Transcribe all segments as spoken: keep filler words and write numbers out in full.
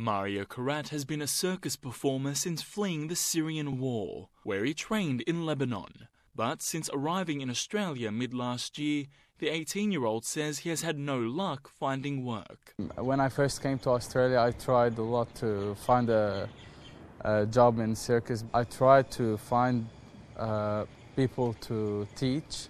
Mario Karat has been a circus performer since fleeing the Syrian war, where he trained in Lebanon. But since arriving in Australia mid-last year, the eighteen-year-old says he has had no luck finding work. When I first came to Australia, I tried a lot to find a, a job in circus. I tried to find uh, people to teach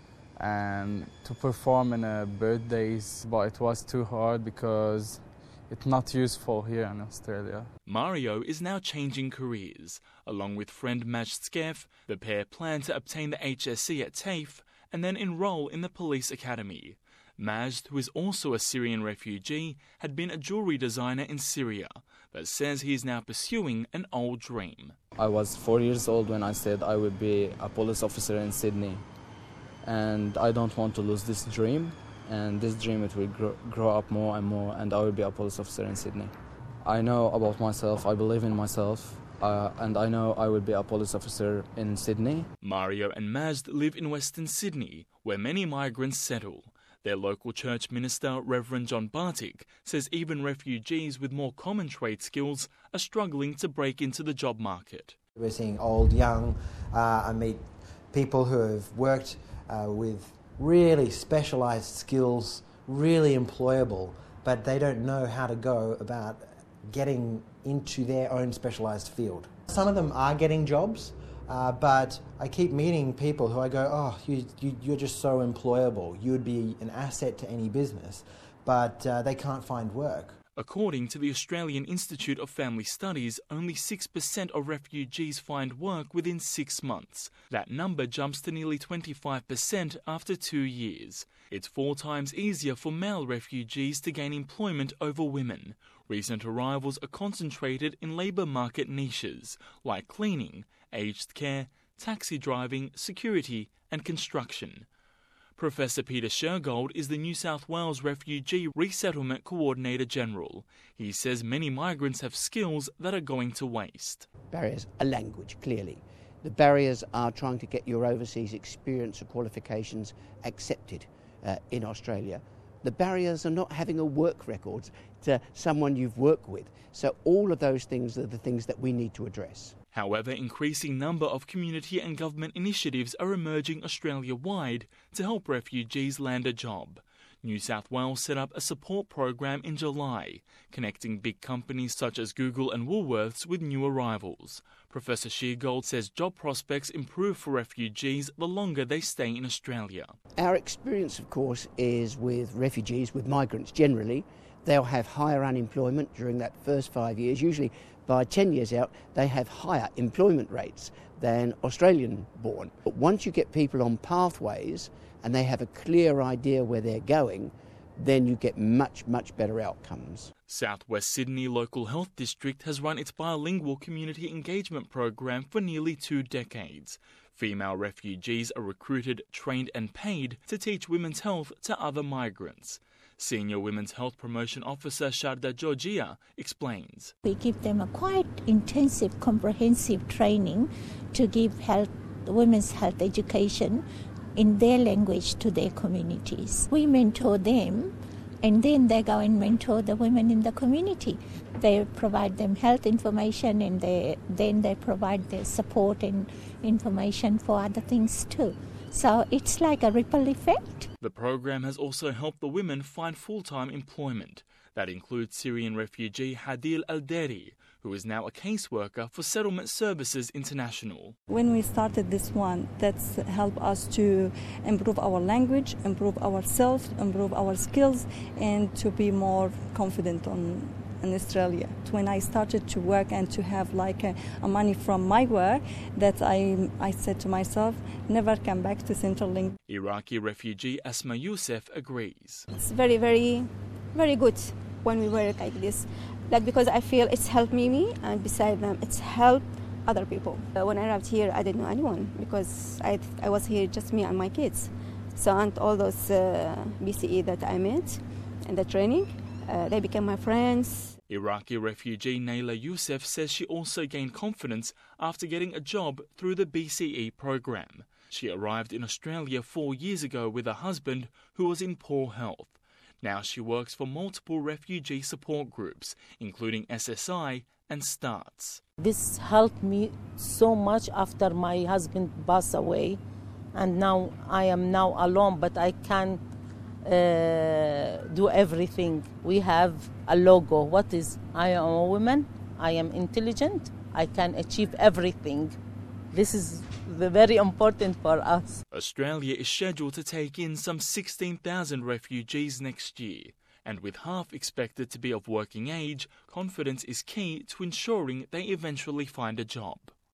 and to perform in uh, birthdays, but it was too hard because it's not useful here in Australia. Mario is now changing careers. Along with friend Majd Skef, the pair plan to obtain the H S C at TAFE and then enroll in the police academy. Majd, who is also a Syrian refugee, had been a jewellery designer in Syria, but says he is now pursuing an old dream. I was four years old when I said I would be a police officer in Sydney. And I don't want to lose this dream. And this dream, it will grow, grow up more and more, and I will be a police officer in Sydney. I know about myself, I believe in myself, uh, and I know I will be a police officer in Sydney. Mario and Majd live in Western Sydney, where many migrants settle. Their local church minister, Reverend John Bartik, says even refugees with more common trade skills are struggling to break into the job market. We're seeing old, young, uh, I meet people who have worked uh, with really specialised skills, really employable, but they don't know how to go about getting into their own specialised field. Some of them are getting jobs, uh, but I keep meeting people who I go, oh, you, you, you're just so employable, you would be an asset to any business, but uh, they can't find work. According to the Australian Institute of Family Studies, only six percent of refugees find work within six months. That number jumps to nearly twenty-five percent after two years. It's four times easier for male refugees to gain employment over women. Recent arrivals are concentrated in labour market niches like cleaning, aged care, taxi driving, security and construction. Professor Peter Shergold is the New South Wales Refugee Resettlement Coordinator General. He says many migrants have skills that are going to waste. Barriers are language, clearly. The barriers are trying to get your overseas experience or qualifications accepted uh, in Australia. The barriers are not having a work record to someone you've worked with. So all of those things are the things that we need to address. However, increasing number of community and government initiatives are emerging Australia-wide to help refugees land a job. New South Wales set up a support program in July, connecting big companies such as Google and Woolworths with new arrivals. Professor Sheargold says job prospects improve for refugees the longer they stay in Australia. Our experience, of course, is with refugees, with migrants generally. They'll have higher unemployment during that first five years. Usually by ten years out, they have higher employment rates than Australian-born. But once you get people on pathways and they have a clear idea where they're going, then you get much, much better outcomes. South West Sydney Local Health District has run its bilingual community engagement program for nearly two decades. Female refugees are recruited, trained and paid to teach women's health to other migrants. Senior Women's Health Promotion Officer Sharda Georgia explains. We give them a quite intensive, comprehensive training to give health, women's health education in their language to their communities. We mentor them and then they go and mentor the women in the community. They provide them health information and they, then they provide their support and information for other things too. So it's like a ripple effect. The program has also helped the women find full-time employment. That includes Syrian refugee Hadil Al-Deri, who is now a caseworker for Settlement Services International. When we started this one, that's helped us to improve our language, improve ourselves, improve our skills, and to be more confident on in Australia. When I started to work and to have like a, a money from my work, that I I said to myself, never come back to Centrelink. Iraqi refugee Asma Youssef agrees. It's very, very, very good when we work like this, like because I feel it's helped me, me and beside them, it's helped other people. Uh, when I arrived here, I didn't know anyone because I I was here just me and my kids. So and all those uh, B C E that I met in the training, uh, they became my friends. Iraqi refugee Naila Youssef says she also gained confidence after getting a job through the B C E program. She arrived in Australia four years ago with her husband, who was in poor health. Now she works for multiple refugee support groups, including S S I and STARTS. This helped me so much after my husband passed away, and now I am now alone, but I can uh, do everything. We have a logo. What is, I am a woman, I am intelligent, I can achieve everything. This is very important for us. Australia is scheduled to take in some sixteen thousand refugees next year, and with half expected to be of working age, confidence is key to ensuring they eventually find a job.